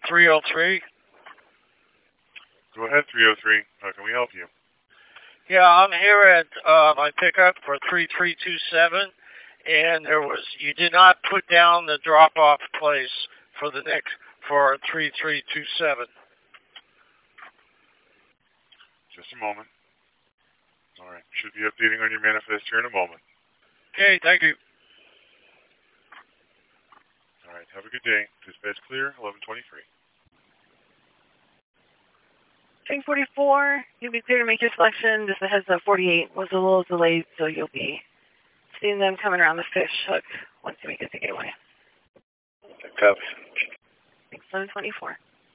303. Go ahead, 303. How can we help you? Yeah, I'm here at my pickup for 3327, and you did not put down the drop-off place for 3327. Just a moment. All right. Should be updating on your manifest here in a moment. Okay, thank you. All right. Have a good day. Dispatch clear, 1123. 344, you'll be clear to make your selection. Just a heads up, 48 was a little delayed, so you'll be seeing them coming around the fish hook once you make it to getaway. Copy. 724.